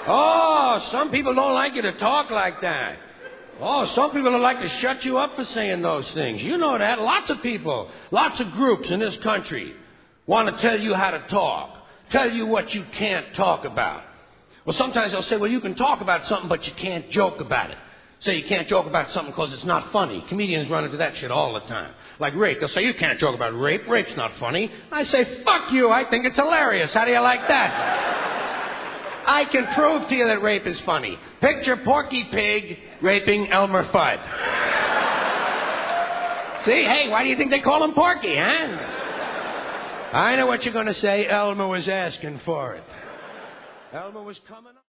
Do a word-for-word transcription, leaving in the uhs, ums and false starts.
Oh, some people don't like you to talk like that. Oh, some people would like to shut you up for saying those things. You know that. Lots of people, lots of groups in this country want to tell you how to talk, tell you what you can't talk about. Well, sometimes they'll say, well, you can talk about something, but you can't joke about it. Say you can't joke about something because it's not funny. Comedians run into that shit all the time. Like rape. They'll say, you can't joke about rape. Rape's not funny. I say, fuck you. I think it's hilarious. How do you like that? I can prove to you that rape is funny. Picture Porky Pig raping Elmer Fudd. See? Hey, why do you think they call him Porky, huh? I know what you're going to say. Elmer was asking for it. Elmer was coming up.